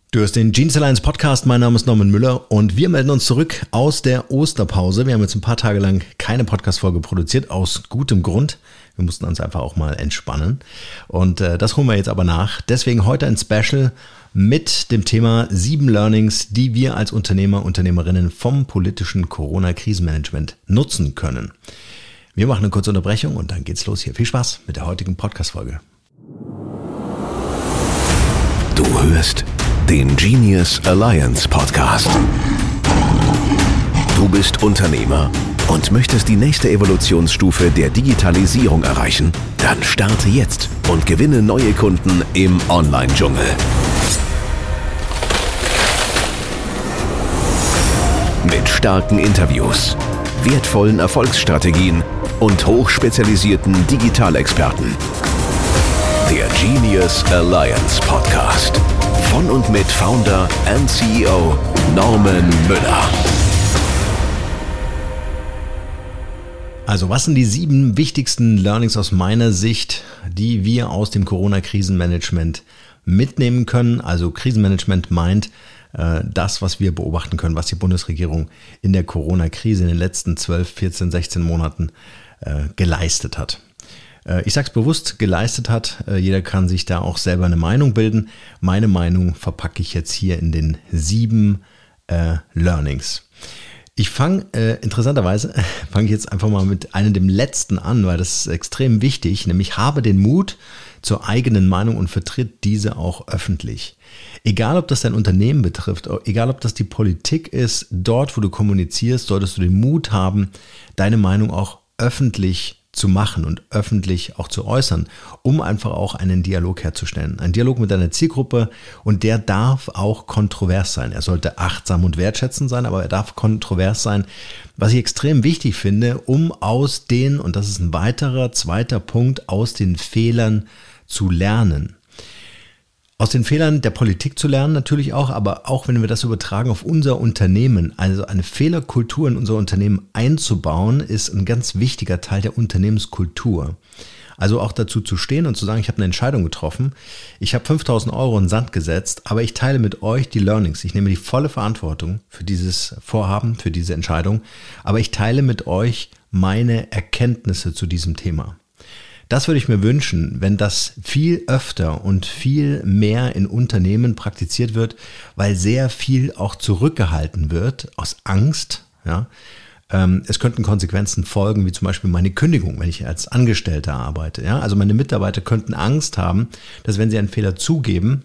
Du hörst den Jeans Alliance Podcast, mein Name ist Norman Müller und wir melden uns zurück aus der Osterpause. Wir haben jetzt ein paar Tage lang keine Podcast-Folge produziert, aus gutem Grund. Wir mussten uns einfach auch mal entspannen und das holen wir jetzt aber nach. Deswegen heute ein Special mit dem Thema 7 Learnings, die wir als Unternehmer, Unternehmerinnen vom politischen Corona-Krisenmanagement nutzen können. Wir machen eine kurze Unterbrechung und dann geht's los hier. Viel Spaß mit der heutigen Podcast-Folge. Du hörst den Genius Alliance Podcast. Du bist Unternehmer und möchtest die nächste Evolutionsstufe der Digitalisierung erreichen? Dann starte jetzt und gewinne neue Kunden im Online-Dschungel. Mit starken Interviews, wertvollen Erfolgsstrategien und hochspezialisierten Digitalexperten. Der Genius Alliance Podcast. Von und mit Founder and CEO Norman Müller. Also was sind die 7 wichtigsten Learnings aus meiner Sicht, die wir aus dem Corona-Krisenmanagement mitnehmen können? Also Krisenmanagement meint das, was wir beobachten können, was die Bundesregierung in der Corona-Krise in den letzten 12, 14, 16 Monaten geleistet hat. Ich sage es bewusst, geleistet hat. Jeder kann sich da auch selber eine Meinung bilden. Meine Meinung verpacke ich jetzt hier in den 7 Learnings. Ich fange interessanterweise jetzt einfach mal mit einem dem letzten an, weil das ist extrem wichtig, nämlich habe den Mut zur eigenen Meinung und vertritt diese auch öffentlich. Egal, ob das dein Unternehmen betrifft, egal, ob das die Politik ist, dort, wo du kommunizierst, solltest du den Mut haben, deine Meinung auch öffentlich zu machen und öffentlich auch zu äußern, um einfach auch einen Dialog herzustellen. Ein Dialog mit deiner Zielgruppe und der darf auch kontrovers sein. Er sollte achtsam und wertschätzend sein, aber er darf kontrovers sein, was ich extrem wichtig finde, um aus den, und das ist ein weiterer, zweiter Punkt, aus den Fehlern zu lernen. Aus den Fehlern der Politik zu lernen natürlich auch, aber auch wenn wir das übertragen auf unser Unternehmen, also eine Fehlerkultur in unser Unternehmen einzubauen, ist ein ganz wichtiger Teil der Unternehmenskultur. Also auch dazu zu stehen und zu sagen, ich habe eine Entscheidung getroffen, ich habe 5.000 Euro in den Sand gesetzt, aber ich teile mit euch die Learnings. Ich nehme die volle Verantwortung für dieses Vorhaben, für diese Entscheidung, aber ich teile mit euch meine Erkenntnisse zu diesem Thema. Das würde ich mir wünschen, wenn das viel öfter und viel mehr in Unternehmen praktiziert wird, weil sehr viel auch zurückgehalten wird aus Angst. Ja. Es könnten Konsequenzen folgen, wie zum Beispiel meine Kündigung, wenn ich als Angestellter arbeite. Ja. Also meine Mitarbeiter könnten Angst haben, dass wenn sie einen Fehler zugeben,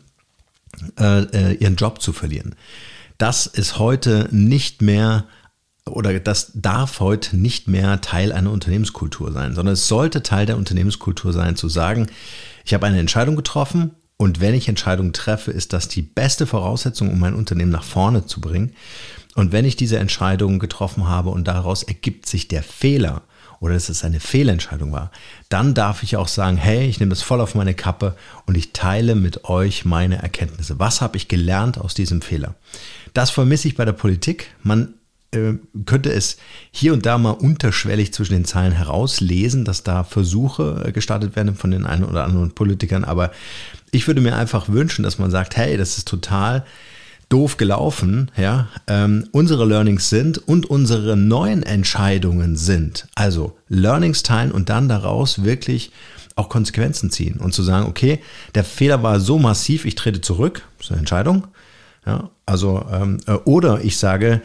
ihren Job zu verlieren. Das ist heute nicht mehr oder das darf heute nicht mehr Teil einer Unternehmenskultur sein, sondern es sollte Teil der Unternehmenskultur sein, zu sagen, ich habe eine Entscheidung getroffen und wenn ich Entscheidungen treffe, ist das die beste Voraussetzung, um mein Unternehmen nach vorne zu bringen. Und wenn ich diese Entscheidung getroffen habe und daraus ergibt sich der Fehler oder dass es eine Fehlentscheidung war, dann darf ich auch sagen, hey, ich nehme das voll auf meine Kappe und ich teile mit euch meine Erkenntnisse. Was habe ich gelernt aus diesem Fehler? Das vermisse ich bei der Politik. Man könnte es hier und da mal unterschwellig zwischen den Zeilen herauslesen, dass da Versuche gestartet werden von den einen oder anderen Politikern. Aber ich würde mir einfach wünschen, dass man sagt, hey, das ist total doof gelaufen. Ja? Unsere Learnings sind und unsere neuen Entscheidungen sind. Also Learnings teilen und dann daraus wirklich auch Konsequenzen ziehen und zu sagen, okay, der Fehler war so massiv, ich trete zurück, das ist eine Entscheidung. Ja, also oder ich sage,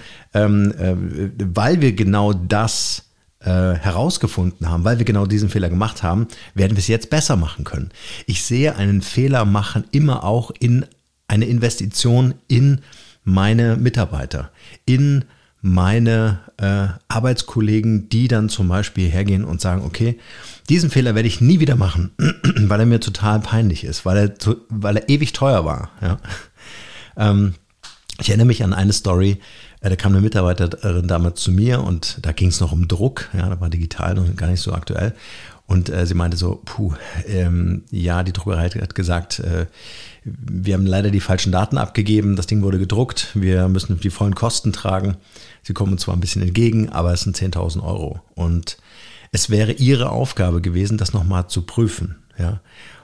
weil wir genau das herausgefunden haben, weil wir genau diesen Fehler gemacht haben, werden wir es jetzt besser machen können. Ich sehe einen Fehler machen immer auch in eine Investition in meine Mitarbeiter, in meine Arbeitskollegen, die dann zum Beispiel hergehen und sagen, okay, diesen Fehler werde ich nie wieder machen, weil er mir total peinlich ist, weil er ewig teuer war. Ja. Ich erinnere mich an eine Story, da kam eine Mitarbeiterin damals zu mir und da ging es noch um Druck, ja, da war digital noch gar nicht so aktuell und sie meinte so, die Druckerei hat gesagt, wir haben leider die falschen Daten abgegeben, das Ding wurde gedruckt, wir müssen die vollen Kosten tragen, sie kommen uns zwar ein bisschen entgegen, aber es sind 10.000 Euro und es wäre ihre Aufgabe gewesen, das nochmal zu prüfen, ja.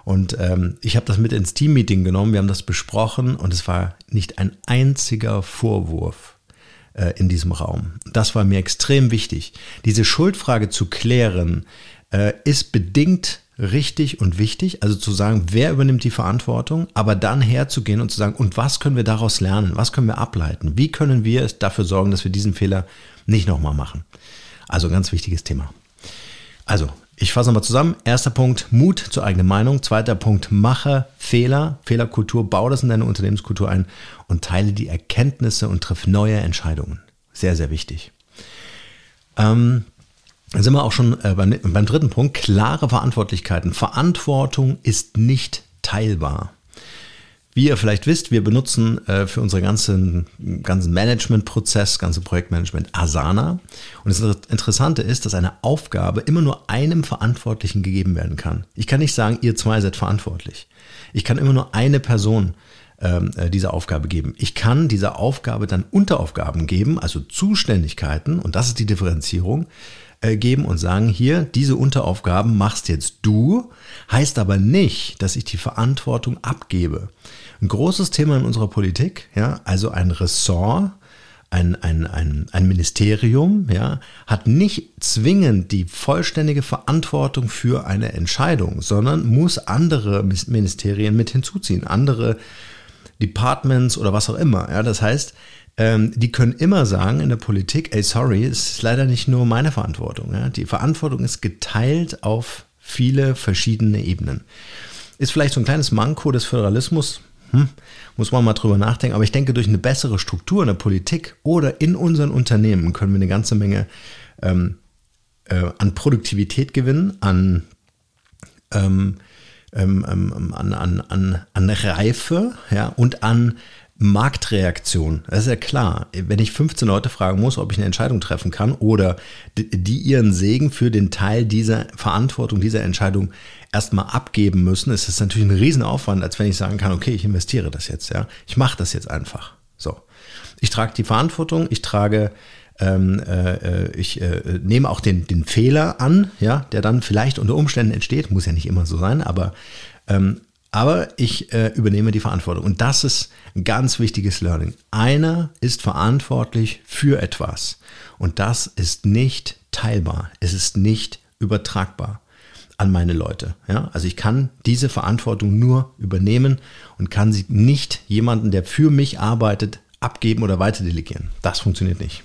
Und ich habe das mit ins Teammeeting genommen, wir haben das besprochen und es war nicht ein einziger Vorwurf in diesem Raum. Das war mir extrem wichtig. Diese Schuldfrage zu klären, ist bedingt richtig und wichtig, also zu sagen, wer übernimmt die Verantwortung, aber dann herzugehen und zu sagen, und was können wir daraus lernen, was können wir ableiten, wie können wir dafür sorgen, dass wir diesen Fehler nicht nochmal machen. Also ein ganz wichtiges Thema. Also, ich fasse nochmal zusammen. Erster Punkt, Mut zur eigenen Meinung. Zweiter Punkt, mache Fehler, Fehlerkultur, baue das in deine Unternehmenskultur ein und teile die Erkenntnisse und triff neue Entscheidungen. Sehr, sehr wichtig. Dann sind wir auch schon beim dritten Punkt, klare Verantwortlichkeiten. Verantwortung ist nicht teilbar. Wie ihr vielleicht wisst, wir benutzen für unseren ganzen Managementprozess, ganze Projektmanagement Asana. Und das Interessante ist, dass eine Aufgabe immer nur einem Verantwortlichen gegeben werden kann. Ich kann nicht sagen, ihr zwei seid verantwortlich. Ich kann immer nur eine Person diese Aufgabe geben. Ich kann dieser Aufgabe dann Unteraufgaben geben, also Zuständigkeiten, und das ist die Differenzierung, geben und sagen, hier, diese Unteraufgaben machst jetzt du, heißt aber nicht, dass ich die Verantwortung abgebe. Ein großes Thema in unserer Politik, ja, also ein Ressort, ein Ministerium, ja, hat nicht zwingend die vollständige Verantwortung für eine Entscheidung, sondern muss andere Ministerien mit hinzuziehen, andere Departments oder was auch immer. Ja, das heißt, die können immer sagen in der Politik, ey, sorry, es ist leider nicht nur meine Verantwortung. Ja? Die Verantwortung ist geteilt auf viele verschiedene Ebenen. Ist vielleicht so ein kleines Manko des Föderalismus, muss man mal drüber nachdenken. Aber ich denke, durch eine bessere Struktur in der Politik oder in unseren Unternehmen können wir eine ganze Menge an Produktivität gewinnen, an Reife, ja, und an Marktreaktion. Das ist ja klar. Wenn ich 15 Leute fragen muss, ob ich eine Entscheidung treffen kann oder die ihren Segen für den Teil dieser Verantwortung, dieser Entscheidung erstmal abgeben müssen, ist das natürlich ein Riesenaufwand, als wenn ich sagen kann, okay, ich investiere das jetzt, ja. Ich mache das jetzt einfach. So. Ich trage die Verantwortung, ich nehme auch den Fehler an, ja, der dann vielleicht unter Umständen entsteht, muss ja nicht immer so sein, aber ich übernehme die Verantwortung. Und das ist ein ganz wichtiges Learning. Einer ist verantwortlich für etwas. Und das ist nicht teilbar. Es ist nicht übertragbar an meine Leute. Ja? Also ich kann diese Verantwortung nur übernehmen und kann sie nicht jemanden, der für mich arbeitet, abgeben oder weiter delegieren. Das funktioniert nicht.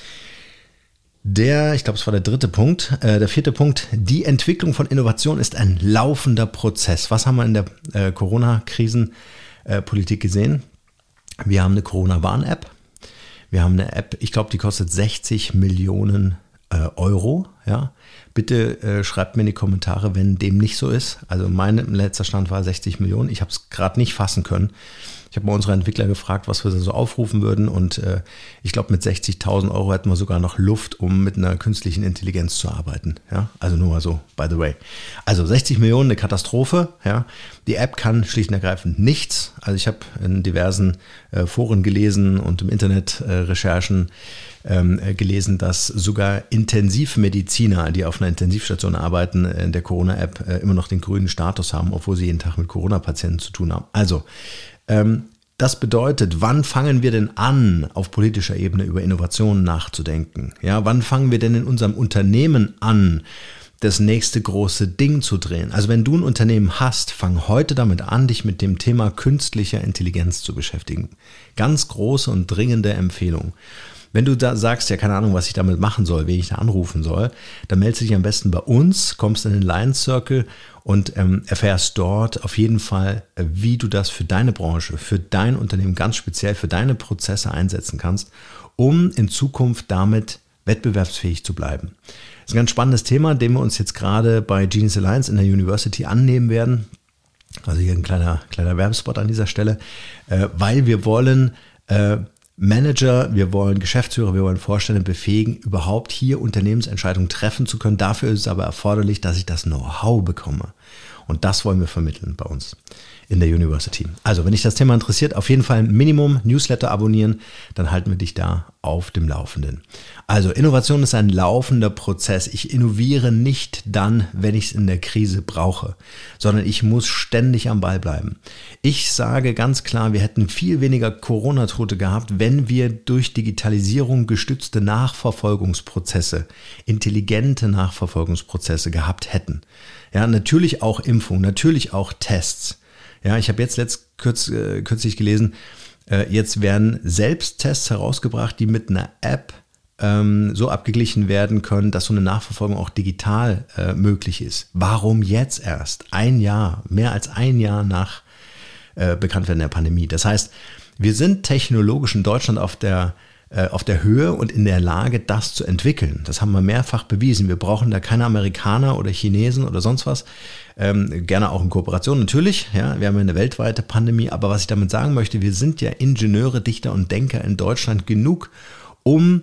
Ich glaube, es war der dritte Punkt. Der vierte Punkt, die Entwicklung von Innovation ist ein laufender Prozess. Was haben wir in der Corona-Krisenpolitik gesehen? Wir haben eine Corona-Warn-App. Wir haben eine App, ich glaube, die kostet 60 Millionen Euro. Ja? Bitte schreibt mir in die Kommentare, wenn dem nicht so ist. Also mein letzter Stand war 60 Millionen. Ich habe es gerade nicht fassen können. Ich habe mal unsere Entwickler gefragt, was wir so aufrufen würden, und ich glaube, mit 60.000 Euro hätten wir sogar noch Luft, um mit einer künstlichen Intelligenz zu arbeiten. Ja? Also nur mal so, by the way. Also 60 Millionen, eine Katastrophe. Ja? Die App kann schlicht und ergreifend nichts. Also ich habe in diversen Foren gelesen und im Internet Recherchen gelesen, dass sogar Intensivmediziner, die auf einer Intensivstation arbeiten, in der Corona-App immer noch den grünen Status haben, obwohl sie jeden Tag mit Corona-Patienten zu tun haben. Also, das bedeutet, wann fangen wir denn an, auf politischer Ebene über Innovationen nachzudenken? Ja, wann fangen wir denn in unserem Unternehmen an, das nächste große Ding zu drehen? Also wenn du ein Unternehmen hast, fang heute damit an, dich mit dem Thema künstlicher Intelligenz zu beschäftigen. Ganz große und dringende Empfehlung. Wenn du da sagst, ja, keine Ahnung, was ich damit machen soll, wen ich da anrufen soll, dann meldest du dich am besten bei uns, kommst in den Lions Circle und erfährst dort auf jeden Fall, wie du das für deine Branche, für dein Unternehmen, ganz speziell für deine Prozesse einsetzen kannst, um in Zukunft damit wettbewerbsfähig zu bleiben. Das ist ein ganz spannendes Thema, dem wir uns jetzt gerade bei Genius Alliance in der University annehmen werden. Also hier ein kleiner Werbespot an dieser Stelle, weil wir wollen Manager, wir wollen Geschäftsführer, wir wollen Vorstände befähigen, überhaupt hier Unternehmensentscheidungen treffen zu können. Dafür ist es aber erforderlich, dass ich das Know-how bekomme. Und das wollen wir vermitteln bei uns. in der University. Also, wenn dich das Thema interessiert, auf jeden Fall Minimum Newsletter abonnieren, dann halten wir dich da auf dem Laufenden. Also, Innovation ist ein laufender Prozess. Ich innoviere nicht dann, wenn ich es in der Krise brauche, sondern ich muss ständig am Ball bleiben. Ich sage ganz klar, wir hätten viel weniger Corona-Tote gehabt, wenn wir durch Digitalisierung gestützte Nachverfolgungsprozesse, intelligente Nachverfolgungsprozesse gehabt hätten. Ja, natürlich auch Impfung, natürlich auch Tests. Ja, ich habe jetzt kürzlich gelesen, jetzt werden Selbsttests herausgebracht, die mit einer App so abgeglichen werden können, dass so eine Nachverfolgung auch digital möglich ist. Warum jetzt erst? Mehr als ein Jahr nach Bekanntwerden der Pandemie. Das heißt, wir sind technologisch in Deutschland auf der Höhe und in der Lage, das zu entwickeln. Das haben wir mehrfach bewiesen. Wir brauchen da keine Amerikaner oder Chinesen oder sonst was. Gerne auch in Kooperation natürlich. Ja, wir haben ja eine weltweite Pandemie. Aber was ich damit sagen möchte, wir sind ja Ingenieure, Dichter und Denker in Deutschland genug, um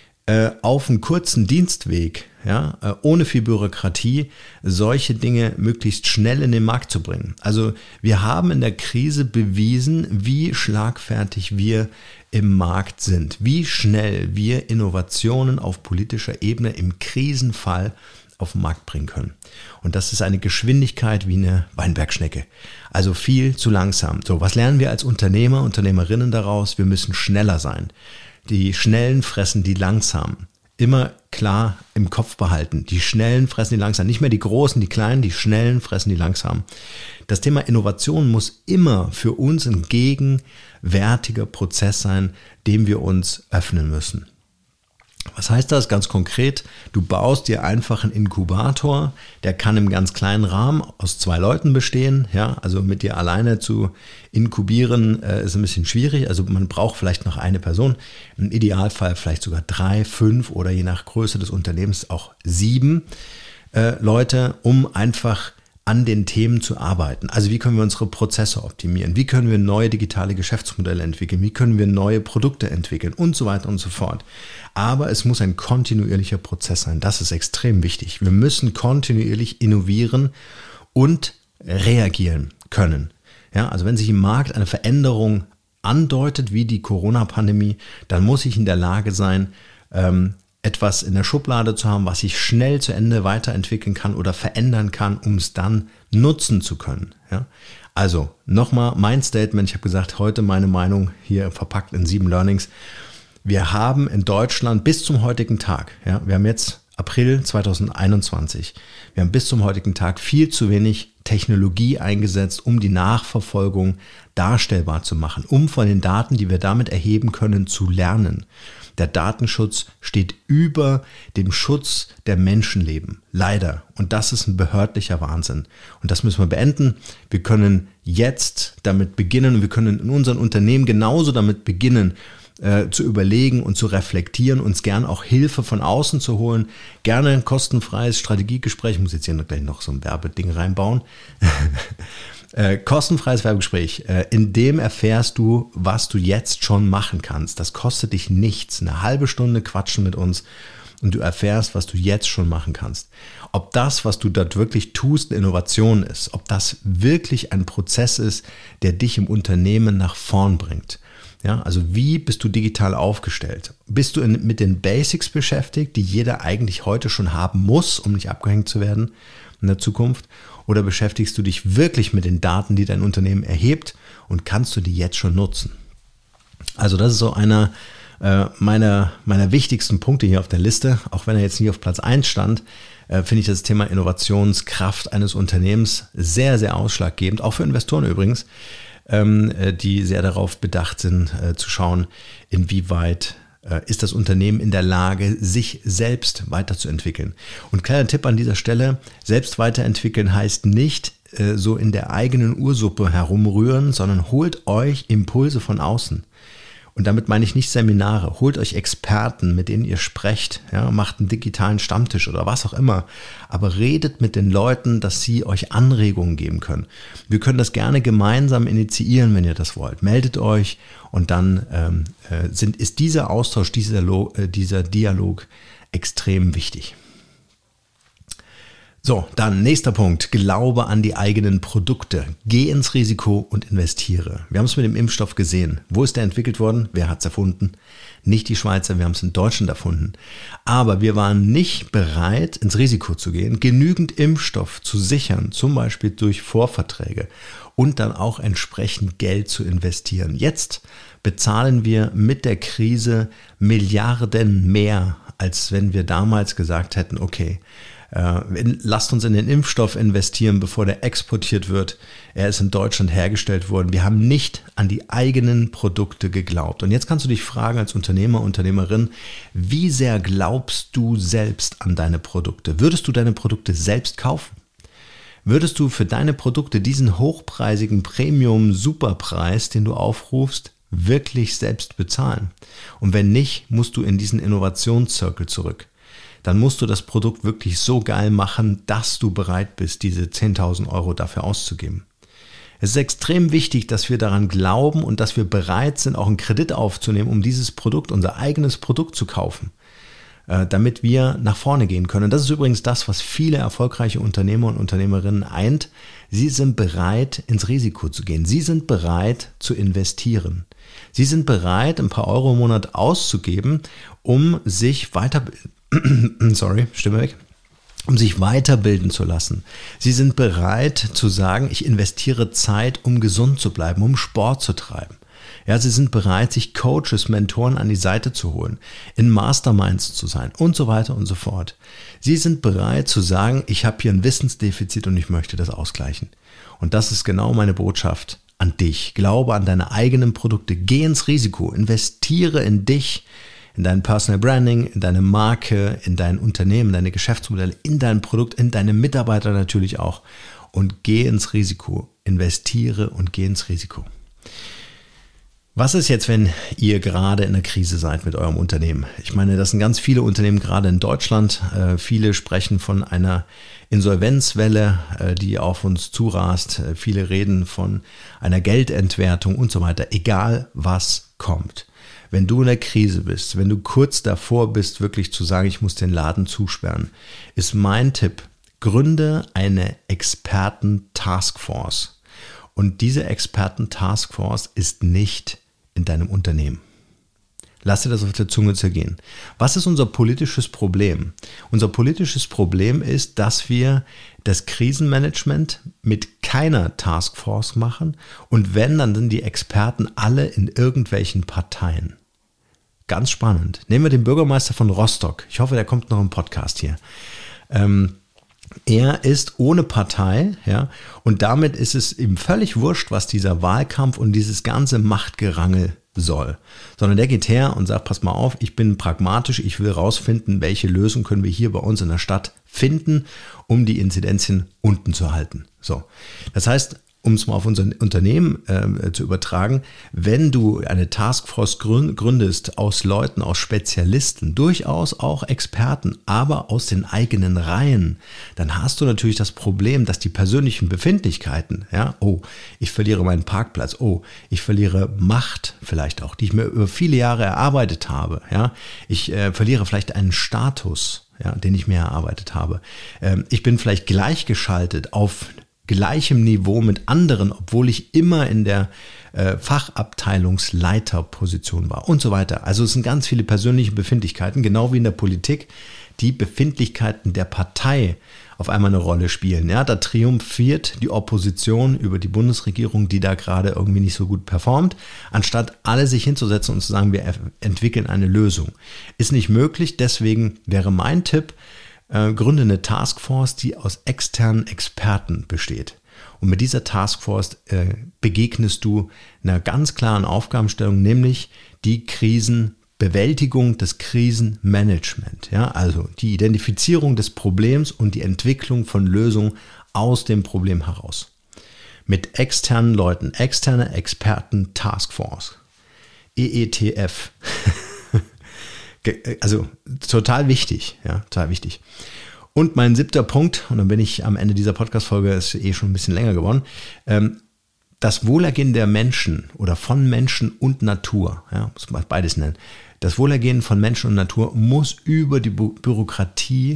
auf einen kurzen Dienstweg, ja, ohne viel Bürokratie, solche Dinge möglichst schnell in den Markt zu bringen. Also wir haben in der Krise bewiesen, wie schlagfertig wir im Markt sind, wie schnell wir Innovationen auf politischer Ebene im Krisenfall auf den Markt bringen können. Und das ist eine Geschwindigkeit wie eine Weinbergschnecke. Also viel zu langsam. So, was lernen wir als Unternehmer, Unternehmerinnen daraus? Wir müssen schneller sein. Die Schnellen fressen die Langsamen. Immer klar im Kopf behalten. Die Schnellen fressen die Langsamen. Nicht mehr die Großen, die Kleinen, die Schnellen fressen die Langsamen. Das Thema Innovation muss immer für uns ein gegenwärtiger Prozess sein, dem wir uns öffnen müssen. Was heißt das ganz konkret? Du baust dir einfach einen Inkubator, der kann im ganz kleinen Rahmen aus 2 Leuten bestehen. Ja, also mit dir alleine zu inkubieren ist ein bisschen schwierig. Also man braucht vielleicht noch eine Person, im Idealfall vielleicht sogar 3, 5 oder je nach Größe des Unternehmens auch 7 Leute, um einfach an den Themen zu arbeiten. Also wie können wir unsere Prozesse optimieren? Wie können wir neue digitale Geschäftsmodelle entwickeln? Wie können wir neue Produkte entwickeln? Und so weiter und so fort. Aber es muss ein kontinuierlicher Prozess sein. Das ist extrem wichtig. Wir müssen kontinuierlich innovieren und reagieren können. Ja, also wenn sich im Markt eine Veränderung andeutet, wie die Corona-Pandemie, dann muss ich in der Lage sein, etwas in der Schublade zu haben, was ich schnell zu Ende weiterentwickeln kann oder verändern kann, um es dann nutzen zu können. Ja? Also nochmal mein Statement, ich habe gesagt, heute meine Meinung hier verpackt in 7 Learnings. Wir haben in Deutschland bis zum heutigen Tag, ja, wir haben jetzt April 2021, wir haben bis zum heutigen Tag viel zu wenig Technologie eingesetzt, um die Nachverfolgung darstellbar zu machen, um von den Daten, die wir damit erheben können, zu lernen. Der Datenschutz steht über dem Schutz der Menschenleben. Leider. Und das ist ein behördlicher Wahnsinn. Und das müssen wir beenden. Wir können jetzt damit beginnen und wir können in unseren Unternehmen genauso damit beginnen, zu überlegen und zu reflektieren, uns gern auch Hilfe von außen zu holen. Gerne ein kostenfreies Strategiegespräch. Ich muss jetzt hier gleich noch so ein Werbeding reinbauen. Kostenfreies Werbegespräch, in dem erfährst du, was du jetzt schon machen kannst. Das kostet dich nichts. Eine halbe Stunde quatschen mit uns und du erfährst, was du jetzt schon machen kannst. Ob das, was du dort wirklich tust, eine Innovation ist, ob das wirklich ein Prozess ist, der dich im Unternehmen nach vorn bringt. Ja, also wie bist du digital aufgestellt? Bist du mit den Basics beschäftigt, die jeder eigentlich heute schon haben muss, um nicht abgehängt zu werden in der Zukunft? Oder beschäftigst du dich wirklich mit den Daten, die dein Unternehmen erhebt und kannst du die jetzt schon nutzen? Also das ist so einer meiner wichtigsten Punkte hier auf der Liste. Auch wenn er jetzt nicht auf Platz 1 stand, finde ich das Thema Innovationskraft eines Unternehmens sehr, sehr ausschlaggebend. Auch für Investoren übrigens, die sehr darauf bedacht sind, zu schauen, inwieweit ist das Unternehmen in der Lage, sich selbst weiterzuentwickeln. Und kleiner Tipp an dieser Stelle, selbst weiterentwickeln heißt nicht so in der eigenen Ursuppe herumrühren, sondern holt euch Impulse von außen. Und damit meine ich nicht Seminare. Holt euch Experten, mit denen ihr sprecht, ja, macht einen digitalen Stammtisch oder was auch immer. Aber redet mit den Leuten, dass sie euch Anregungen geben können. Wir können das gerne gemeinsam initiieren, wenn ihr das wollt. Meldet euch und dann ist dieser Austausch, dieser Dialog extrem wichtig. So, dann nächster Punkt. Glaube an die eigenen Produkte. Geh ins Risiko und investiere. Wir haben es mit dem Impfstoff gesehen. Wo ist der entwickelt worden? Wer hat es erfunden? Nicht die Schweizer, wir haben es in Deutschland erfunden. Aber wir waren nicht bereit, ins Risiko zu gehen, genügend Impfstoff zu sichern, zum Beispiel durch Vorverträge und dann auch entsprechend Geld zu investieren. Jetzt bezahlen wir mit der Krise Milliarden mehr, als wenn wir damals gesagt hätten, okay, lasst uns in den Impfstoff investieren, bevor der exportiert wird. Er ist in Deutschland hergestellt worden. Wir haben nicht an die eigenen Produkte geglaubt. Und jetzt kannst du dich fragen als Unternehmer, Unternehmerin, wie sehr glaubst du selbst an deine Produkte? Würdest du deine Produkte selbst kaufen? Würdest du für deine Produkte diesen hochpreisigen Premium-Superpreis, den du aufrufst, wirklich selbst bezahlen? Und wenn nicht, musst du in diesen Innovationszirkel zurück. Dann musst du das Produkt wirklich so geil machen, dass du bereit bist, diese 10.000 Euro dafür auszugeben. Es ist extrem wichtig, dass wir daran glauben und dass wir bereit sind, auch einen Kredit aufzunehmen, um dieses Produkt, unser eigenes Produkt zu kaufen, damit wir nach vorne gehen können. Und das ist übrigens das, was viele erfolgreiche Unternehmer und Unternehmerinnen eint. Sie sind bereit, ins Risiko zu gehen. Sie sind bereit zu investieren. Sie sind bereit, ein paar Euro im Monat auszugeben, um sich um sich weiterbilden zu lassen. Sie sind bereit zu sagen, ich investiere Zeit, um gesund zu bleiben, um Sport zu treiben. Ja, sie sind bereit, sich Coaches, Mentoren an die Seite zu holen, in Masterminds zu sein und so weiter und so fort. Sie sind bereit zu sagen, ich habe hier ein Wissensdefizit und ich möchte das ausgleichen. Und das ist genau meine Botschaft an dich. Glaube an deine eigenen Produkte, geh ins Risiko, investiere in dich, in dein Personal Branding, in deine Marke, in dein Unternehmen, deine Geschäftsmodelle, in dein Produkt, in deine Mitarbeiter natürlich auch. Und geh ins Risiko, investiere und geh ins Risiko. Was ist jetzt, wenn ihr gerade in der Krise seid mit eurem Unternehmen? Ich meine, das sind ganz viele Unternehmen gerade in Deutschland. Viele sprechen von einer Insolvenzwelle, die auf uns zurast. Viele reden von einer Geldentwertung und so weiter. Egal was kommt. Wenn du in der Krise bist, wenn du kurz davor bist, wirklich zu sagen, ich muss den Laden zusperren, ist mein Tipp, gründe eine Experten-Taskforce. Und diese Experten-Taskforce ist nicht in deinem Unternehmen. Lass dir das auf der Zunge zergehen. Was ist unser politisches Problem? Unser politisches Problem ist, dass wir das Krisenmanagement mit keiner Taskforce machen und wenn, dann sind die Experten alle in irgendwelchen Parteien. Ganz spannend. Nehmen wir den Bürgermeister von Rostock. Ich hoffe, der kommt noch im Podcast hier. Er ist ohne Partei, ja, und damit ist es ihm völlig wurscht, was dieser Wahlkampf und dieses ganze Machtgerangel soll. Sondern der geht her und sagt, pass mal auf, ich bin pragmatisch, ich will rausfinden, welche Lösung können wir hier bei uns in der Stadt finden, um die Inzidenzien unten zu halten. So, das heißt, um es mal auf unser Unternehmen zu übertragen, wenn du eine Taskforce gründest aus Leuten, aus Spezialisten, durchaus auch Experten, aber aus den eigenen Reihen, dann hast du natürlich das Problem, dass die persönlichen Befindlichkeiten, ja, oh, ich verliere meinen Parkplatz, oh, ich verliere Macht vielleicht auch, die ich mir über viele Jahre erarbeitet habe, ja, ich verliere vielleicht einen Status, ja, den ich mir erarbeitet habe, ich bin vielleicht gleichgeschaltet auf gleichem Niveau mit anderen, obwohl ich immer in der Fachabteilungsleiterposition war und so weiter. Also es sind ganz viele persönliche Befindlichkeiten, genau wie in der Politik die Befindlichkeiten der Partei auf einmal eine Rolle spielen. Ja, da triumphiert die Opposition über die Bundesregierung, die da gerade irgendwie nicht so gut performt, anstatt alle sich hinzusetzen und zu sagen, wir entwickeln eine Lösung. Ist nicht möglich, deswegen wäre mein Tipp, gründe eine Taskforce, die aus externen Experten besteht. Und mit dieser Taskforce begegnest du einer ganz klaren Aufgabenstellung, nämlich die Krisenbewältigung, das Krisenmanagement. Ja, also die Identifizierung des Problems und die Entwicklung von Lösungen aus dem Problem heraus. Mit externen Leuten, externe Experten Taskforce. EETF. Also total wichtig, ja, total wichtig. Und mein 7. Punkt, und dann bin ich am Ende dieser Podcast-Folge, ist schon ein bisschen länger geworden, das Wohlergehen der Menschen oder von Menschen und Natur, ja, muss man beides nennen, das Wohlergehen von Menschen und Natur muss über die Bürokratie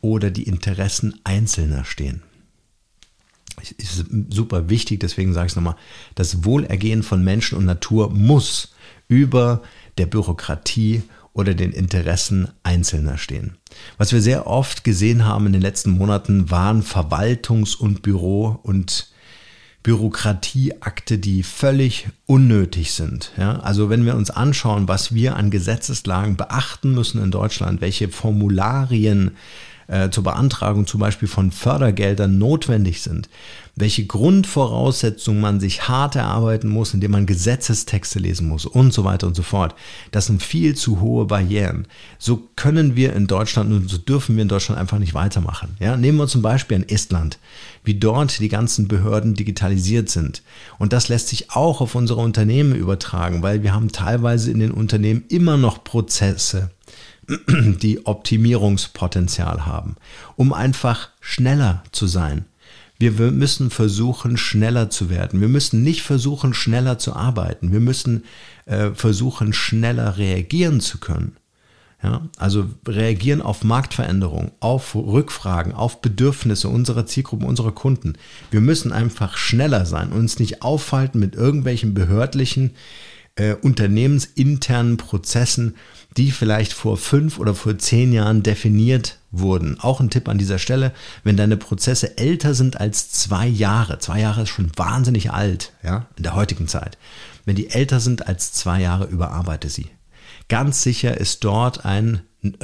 oder die Interessen Einzelner stehen. Ist super wichtig, deswegen sage ich es nochmal, das Wohlergehen von Menschen und Natur muss über der Bürokratie oder den Interessen Einzelner stehen. Was wir sehr oft gesehen haben in den letzten Monaten, waren Verwaltungs- und Büro- und Bürokratieakte, die völlig unnötig sind. Ja, also wenn wir uns anschauen, was wir an Gesetzeslagen beachten müssen in Deutschland, welche Formularien zur Beantragung zum Beispiel von Fördergeldern notwendig sind, welche Grundvoraussetzungen man sich hart erarbeiten muss, indem man Gesetzestexte lesen muss und so weiter und so fort. Das sind viel zu hohe Barrieren. So können wir in Deutschland und so dürfen wir in Deutschland einfach nicht weitermachen. Ja, nehmen wir zum Beispiel an Estland, wie dort die ganzen Behörden digitalisiert sind. Und das lässt sich auch auf unsere Unternehmen übertragen, weil wir haben teilweise in den Unternehmen immer noch Prozesse, die Optimierungspotenzial haben, um einfach schneller zu sein. Wir müssen versuchen, schneller zu werden. Wir müssen nicht versuchen, schneller zu arbeiten. Wir müssen versuchen, schneller reagieren zu können. Ja, also reagieren auf Marktveränderungen, auf Rückfragen, auf Bedürfnisse unserer Zielgruppen, unserer Kunden. Wir müssen einfach schneller sein und uns nicht aufhalten mit irgendwelchen behördlichen, unternehmensinternen Prozessen, die vielleicht vor 5 oder vor 10 Jahren definiert wurden. Auch ein Tipp an dieser Stelle, wenn deine Prozesse älter sind als 2 Jahre, 2 Jahre ist schon wahnsinnig alt, ja, in der heutigen Zeit. Wenn die älter sind als 2 Jahre, überarbeite sie. Ganz sicher ist dort ein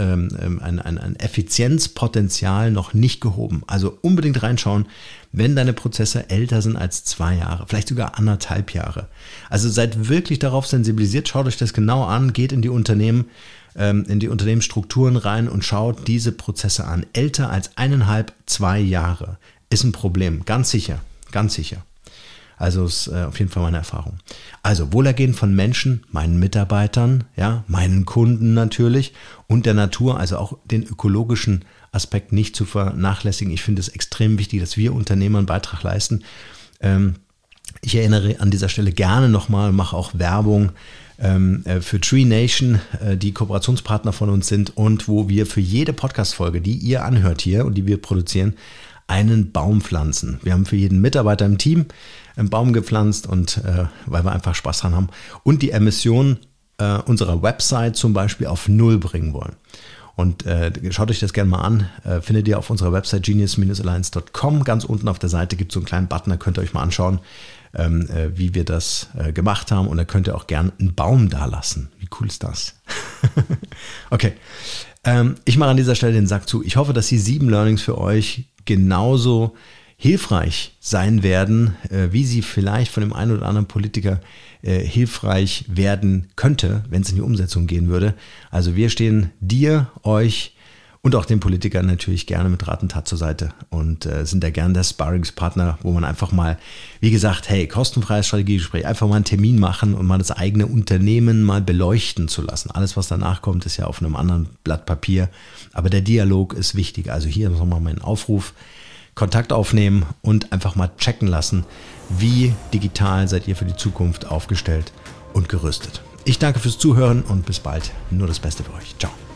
Effizienzpotenzial noch nicht gehoben. Also unbedingt reinschauen, wenn deine Prozesse älter sind als 2 Jahre, vielleicht sogar 1,5 Jahre. Also seid wirklich darauf sensibilisiert, schaut euch das genau an, geht in die Unternehmen, in die Unternehmensstrukturen rein und schaut diese Prozesse an. Älter als 1,5, 2 Jahre ist ein Problem, ganz sicher, ganz sicher. Also ist auf jeden Fall meine Erfahrung. Also Wohlergehen von Menschen, meinen Mitarbeitern, ja, meinen Kunden natürlich und der Natur, also auch den ökologischen Aspekt nicht zu vernachlässigen. Ich finde es extrem wichtig, dass wir Unternehmer einen Beitrag leisten. Ich erinnere an dieser Stelle gerne nochmal, mache auch Werbung für Tree Nation, die Kooperationspartner von uns sind und wo wir für jede Podcast-Folge, die ihr anhört hier und die wir produzieren, einen Baum pflanzen. Wir haben für jeden Mitarbeiter im Team einen Baum gepflanzt und weil wir einfach Spaß dran haben und die Emissionen unserer Website zum Beispiel auf 0 bringen wollen. Und schaut euch das gerne mal an, findet ihr auf unserer Website genius-alliance.com. Ganz unten auf der Seite gibt es so einen kleinen Button, da könnt ihr euch mal anschauen, wie wir das gemacht haben und da könnt ihr auch gerne einen Baum da lassen. Wie cool ist das? Okay, ich mache an dieser Stelle den Sack zu. Ich hoffe, dass die 7 Learnings für euch genauso hilfreich sein werden, wie sie vielleicht von dem einen oder anderen Politiker hilfreich werden könnte, wenn es in die Umsetzung gehen würde. Also wir stehen dir, euch und auch den Politikern natürlich gerne mit Rat und Tat zur Seite und sind da gerne der Sparringspartner, wo man einfach mal, wie gesagt, hey, kostenfreies Strategiegespräch, einfach mal einen Termin machen und mal das eigene Unternehmen mal beleuchten zu lassen. Alles, was danach kommt, ist ja auf einem anderen Blatt Papier, aber der Dialog ist wichtig. Also hier nochmal mein Aufruf, Kontakt aufnehmen und einfach mal checken lassen, wie digital seid ihr für die Zukunft aufgestellt und gerüstet. Ich danke fürs Zuhören und bis bald. Nur das Beste für euch. Ciao.